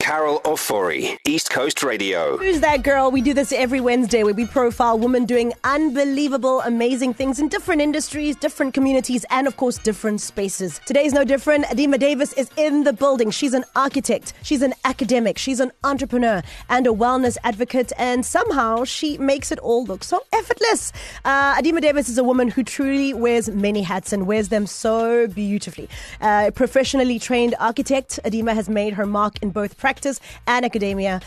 Carol Ofori, East Coast Radio. Who's that girl? We do this every Wednesday where we profile women doing unbelievable, amazing things in different industries, different communities, and of course, different spaces. Today's no different. Adima Davis is in the building. She's an architect, she's an academic, she's an entrepreneur, and a wellness advocate, and somehow she makes it all look so effortless. Adima Davis is a woman who truly wears many hats and wears them so beautifully. Professionally trained architect, Adima has made her mark in both practice and academia,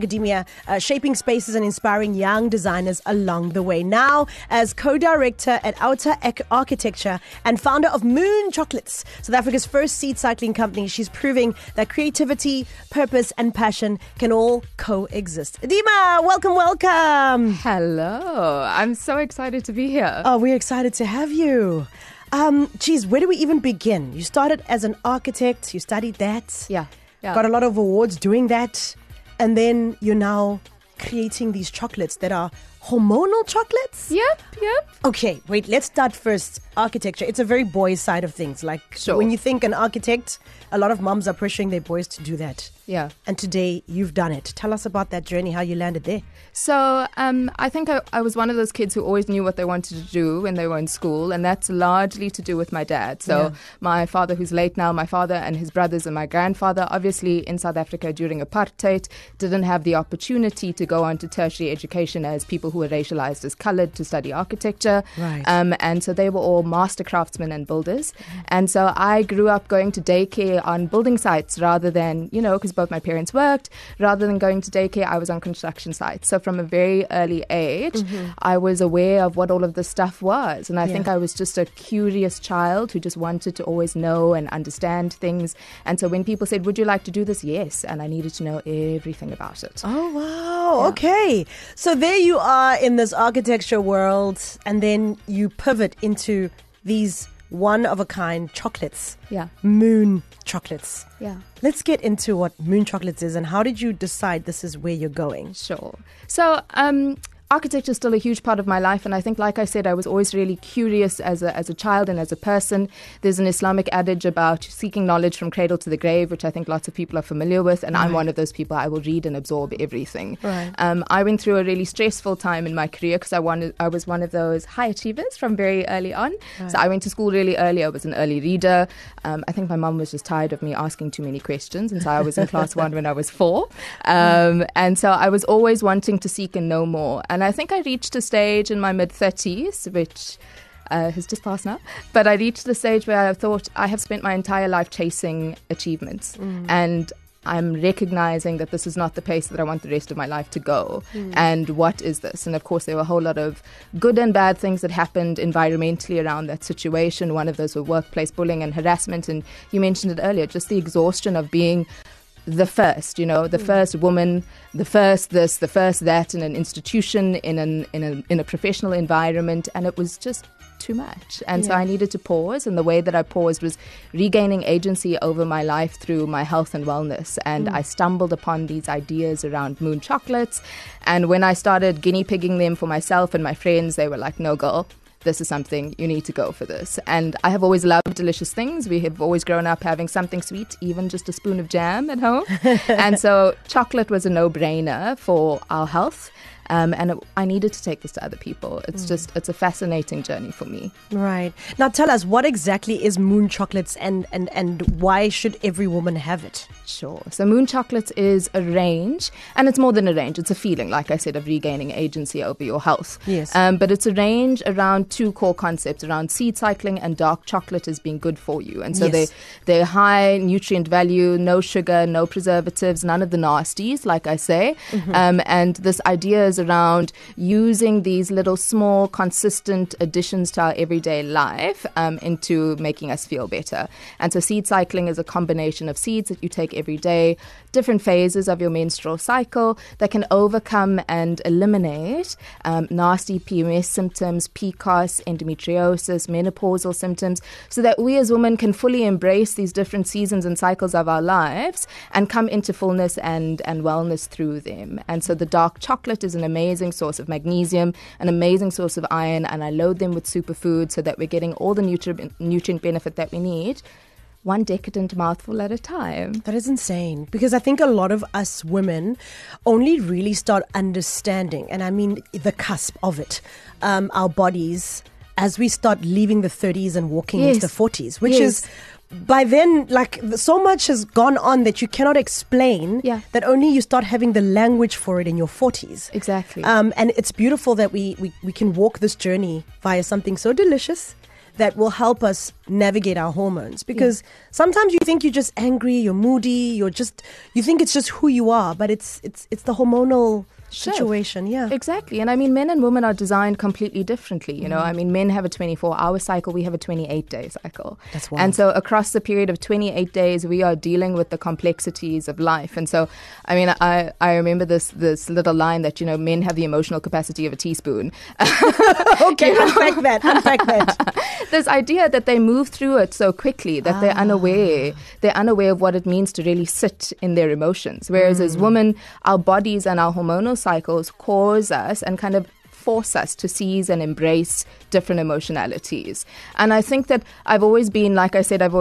shaping spaces and inspiring young designers along the way. Now, as co-director at Outer Architecture and founder of Moon Chocolates, South Africa's first seed cycling company, she's proving that creativity, purpose, and passion can all coexist. Adima, welcome. Hello. I'm so excited to be here. Oh, we're excited to have you. Where do we even begin? You started as an architect, you studied that. Yeah. Got a lot of awards doing that. And then you're now creating these chocolates that are hormonal chocolates? Yep. Okay, wait, let's start first. Architecture. It's a very boys' side of things. Sure. When you think an architect, a lot of moms are pressuring their boys to do that. Yeah. And today you've done it. Tell us about that journey, how you landed there. So I think I was one of those kids who always knew what they wanted to do when they were in school, and that's largely to do with my dad. So my father, who's late now, my father and his brothers and my grandfather, obviously in South Africa during apartheid, didn't have the opportunity to go on to tertiary education as people who were racialized as colored to study architecture. Right. And so they were all master craftsmen and builders. And so I grew up going to daycare on building sites rather than, because both my parents worked, rather than going to daycare, I was on construction sites. So from a very early age, I was aware of what all of this stuff was. And I think I was just a curious child who just wanted to always know and understand things. And so when people said, would you like to do this? Yes. And I needed to know everything about it. Oh, wow. Yeah. Okay. So there you are in this architecture world, and then you pivot into these one-of-a-kind chocolates. Yeah. Moon chocolates. Yeah. Let's get into what Moon Chocolates is and how did you decide this is where you're going? Sure. So, architecture is still a huge part of my life, and I think, like I said, I was always really curious as a child and as a person. There's an Islamic adage about seeking knowledge from cradle to the grave, which I think lots of people are familiar with, and I'm one of those people. I will read and absorb everything. Right. I went through a really stressful time in my career because I was one of those high achievers from very early on. Right. So I went to school really early. I was an early reader. I think my mum was just tired of me asking too many questions, and so I was in class 1 when I was 4. And so I was always wanting to seek and know more. And I think I reached a stage in my mid-30s, which has just passed now, but I reached the stage where I thought I have spent my entire life chasing achievements, and I'm recognizing that this is not the pace that I want the rest of my life to go. And what is this? And of course, there were a whole lot of good and bad things that happened environmentally around that situation. One of those were workplace bullying and harassment. And you mentioned it earlier, just the exhaustion of being the first, the first woman, the first this, the first that in an institution, in a professional environment, and it was just too much. And so I needed to pause, and the way that I paused was regaining agency over my life through my health and wellness. And I stumbled upon these ideas around Moon Chocolates, and when I started guinea pigging them for myself and my friends, they were like, no girl, this is something, you need to go for this. And I have always loved delicious things. We have always grown up having something sweet, even just a spoon of jam at home. And so chocolate was a no-brainer for our health. I needed to take this to other people. It's it's a fascinating journey for me. Right. Now tell us, what exactly is Moon Chocolates and why should every woman have it? Sure. So Moon Chocolates is a range, and it's more than a range. It's a feeling, like I said, of regaining agency over your health. Yes. But it's a range around 2 core concepts, around seed cycling and dark chocolate as being good for you. And so they're high nutrient value, no sugar, no preservatives, none of the nasties, like I say. And this idea is around using these little small consistent additions to our everyday life into making us feel better. And so seed cycling is a combination of seeds that you take every day, different phases of your menstrual cycle that can overcome and eliminate nasty PMS symptoms, PCOS, endometriosis, menopausal symptoms, so that we as women can fully embrace these different seasons and cycles of our lives and come into fullness and wellness through them. And so the dark chocolate is an amazing source of magnesium, an amazing source of iron, and I load them with superfoods so that we're getting all the nutrient benefit that we need one decadent mouthful at a time. That is insane, because I think a lot of us women only really start understanding, and I mean the cusp of it, our bodies, as we start leaving the 30s and walking into the 40s, which is, by then, like, so much has gone on that you cannot explain, that only you start having the language for it in your 40s. Exactly. And it's beautiful that we can walk this journey via something so delicious that will help us navigate our hormones, because sometimes you think you're just angry, you're moody, you think it's just who you are, but it's the hormonal situation. Exactly. And I mean, men and women are designed completely differently. You know, I mean, men have a 24-hour cycle, we have a 28-day cycle. That's wild. And so across the period of 28 days, we are dealing with the complexities of life. And so, I mean, I remember this little line that, you know, men have the emotional capacity of a teaspoon. Okay, unpack that. This idea that they move through it so quickly that they're unaware of what it means to really sit in their emotions. Whereas as women, our bodies and our hormonal cycles cause us and kind of force us to seize and embrace different emotionalities. And I think that I've always been, like I said,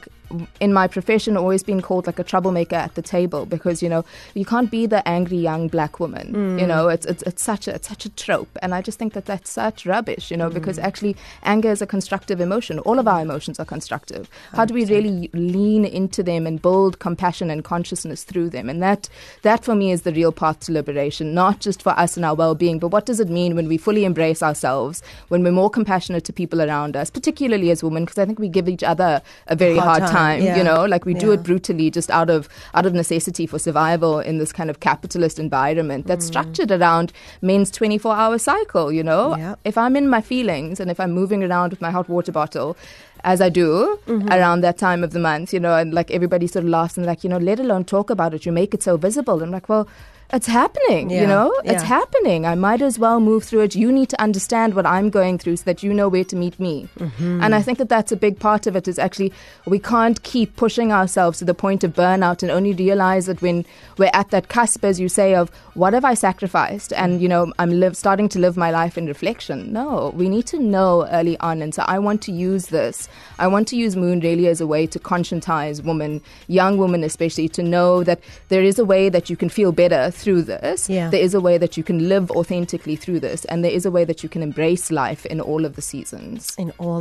in my profession, always been called like a troublemaker at the table, because, you know, you can't be the angry young black woman. You know, it's such a trope, and I just think that that's such rubbish. You know, because actually anger is a constructive emotion. All of our emotions are constructive. How do we really lean into them and build compassion and consciousness through them? And that for me is the real path to liberation, not just for us and our well-being, but what does it mean when we fully embrace ourselves, when we're more compassionate to people around us, particularly as women, because I think we give each other a very hard time. You know, like we do it brutally just out of necessity for survival in this kind of capitalist environment that's structured around men's 24-hour cycle. You know, if I'm in my feelings and if I'm moving around with my hot water bottle, as I do around that time of the month, you know, and like everybody sort of laughs and like, you know, let alone talk about it, you make it so visible. I'm like, well, it's happening, you know, it's happening. I might as well move through it. You need to understand what I'm going through so that you know where to meet me. And I think that that's a big part of it, is actually we can't keep pushing ourselves to the point of burnout and only realize that when we're at that cusp, as you say, of what have I sacrificed? And, you know, I'm starting to live my life in reflection. No, we need to know early on. And so I want to use this. I want to use Moon really as a way to conscientize women, young women especially, to know that there is a way that you can feel better through this. There is a way that you can live authentically through this, and there is a way that you can embrace life in all of the seasons.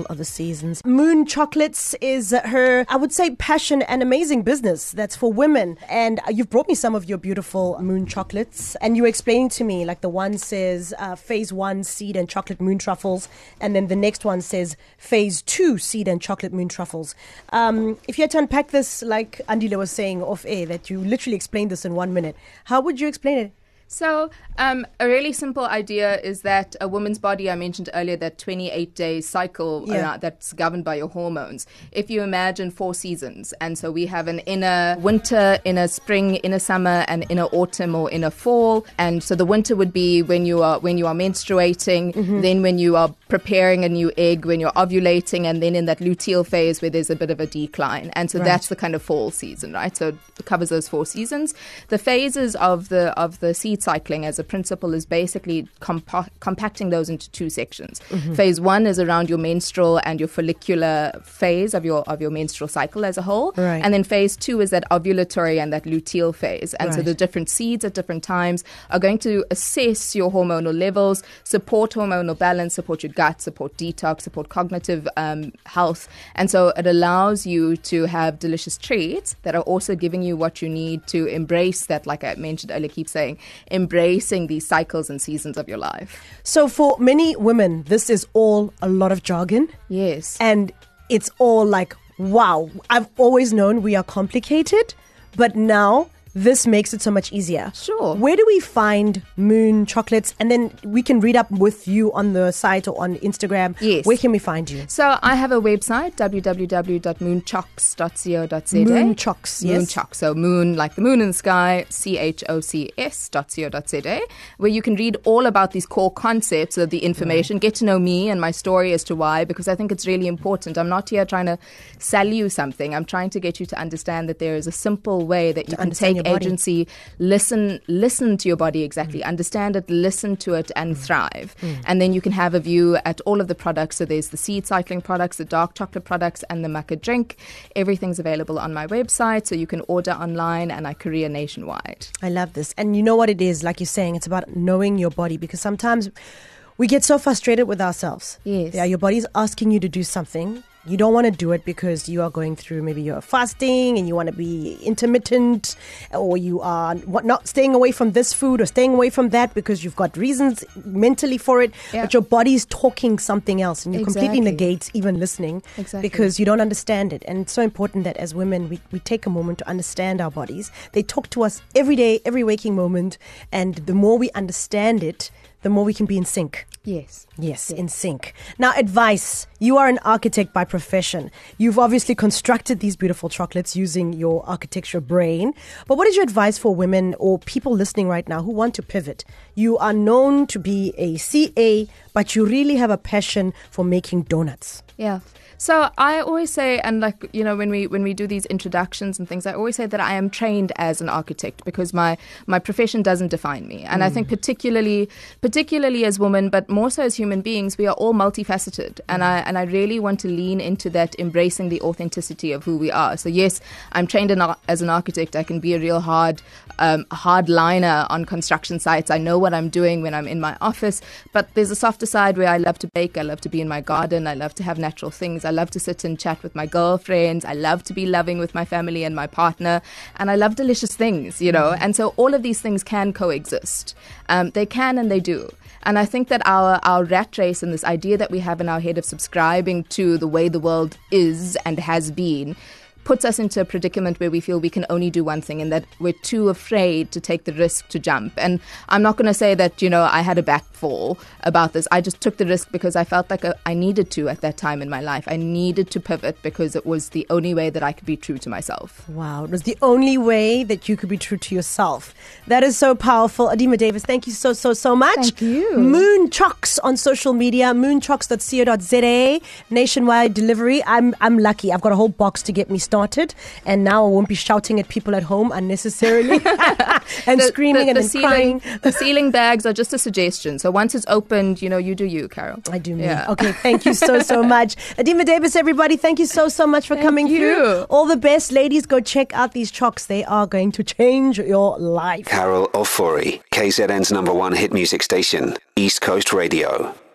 Moon Chocolates is her, I would say, passion and amazing business that's for women. And you've brought me some of your beautiful Moon Chocolates, and you were explaining to me, like, the one says phase 1 seed and chocolate moon truffles, and then the next one says phase 2 seed and chocolate moon truffles. If you had to unpack this, like Andile was saying off air, that you literally explained this in 1 minute, how would you explain it? So a really simple idea is that a woman's body, I mentioned earlier, that 28-day cycle that's governed by your hormones. If you imagine 4 seasons, and so we have an inner winter, inner spring, inner summer, and inner autumn or inner fall. And so the winter would be when you are menstruating, then when you are preparing a new egg, when you're ovulating, and then in that luteal phase where there's a bit of a decline. And so that's the kind of fall season, right? So it covers those 4 seasons. The phases of the seed cycling as a principle is basically compacting those into 2 sections. Phase 1 is around your menstrual and your follicular phase of your menstrual cycle as a whole. And then phase 2 is that ovulatory and that luteal phase. And so the different seeds at different times are going to assess your hormonal levels, support hormonal balance, support your gut, support detox, support cognitive health. And so it allows you to have delicious treats that are also giving you what you need to embrace that, like I mentioned earlier, keep saying, embracing these cycles and seasons of your life. So for many women, this is all a lot of jargon. Yes. And it's all like, wow, I've always known we are complicated, but now this makes it so much easier. Sure. Where do we find Moon Chocolates? And then we can read up with you on the site or on Instagram. Yes. Where can we find you? So I have a website, www.moonchocs.co.za. Moonchocs, yes. Moonchocs. So moon, like the moon in the sky, CHOCS.co.za, where you can read all about these core concepts of the information, get to know me and my story as to why, because I think it's really important. I'm not here trying to sell you something. I'm trying to get you to understand that there is a simple way that you can take take your body. agency, listen to your body exactly, understand it, listen to it, and thrive. And then you can have a view at all of the products. So there's the seed cycling products, the dark chocolate products, and the maca drink. Everything's available on my website, so you can order online, and I courier nationwide. I love this. And you know what it is, like you're saying, it's about knowing your body, because sometimes we get so frustrated with ourselves. Yes. Yeah, your body's asking you to do something. You don't want to do it because you are going through, maybe you're fasting and you want to be intermittent, or you are not staying away from this food or staying away from that because you've got reasons mentally for it. Yeah. But your body's talking something else, and you completely Exactly. negate even listening Exactly. because you don't understand it. And it's so important that as women, we take a moment to understand our bodies. They talk to us every day, every waking moment. And the more we understand it, the more we can be in sync. Yes, in sync. Now, advice. You are an architect by profession. You've obviously constructed these beautiful chocolates using your architecture brain. But what is your advice for women or people listening right now who want to pivot? You are known to be a CA, but you really have a passion for making donuts. Yeah. So I always say, and like, you know, when we do these introductions and things, I always say that I am trained as an architect because my profession doesn't define me. And I think particularly as women, but more so as human beings, we are all multifaceted. And I really want to lean into that, embracing the authenticity of who we are. So yes, I'm trained as an architect. I can be a real hard liner on construction sites. I know what I'm doing when I'm in my office, but there's a softer side where I love to bake. I love to be in my garden. I love to have natural things. I love to sit and chat with my girlfriends. I love to be loving with my family and my partner. And I love delicious things, you know. And so all of these things can coexist. They can and they do. And I think that our rat race and this idea that we have in our head of subscribing to the way the world is and has been puts us into a predicament where we feel we can only do one thing and that we're too afraid to take the risk to jump. And I'm not going to say that, you know, I had a backfall about this. I just took the risk because I felt like I needed to at that time in my life. I needed to pivot because it was the only way that I could be true to myself. Wow, it was the only way that you could be true to yourself. That is so powerful. Adima Davis, thank you so much. Thank you. Moon Chocks on social media, moonchocks.co.za, nationwide delivery. I'm lucky. I've got a whole box to get me started, and now I won't be shouting at people at home unnecessarily and screaming and crying. The ceiling bags are just a suggestion. So once it's opened, you know, you do you, Carol. I do me. Yeah. Okay, thank you so much. Adima Davis, everybody, thank you so much for coming you. through. All the best. Ladies, go check out these chocks. They are going to change your life. Carol Ofori, KZN's #1 hit music station, East Coast Radio.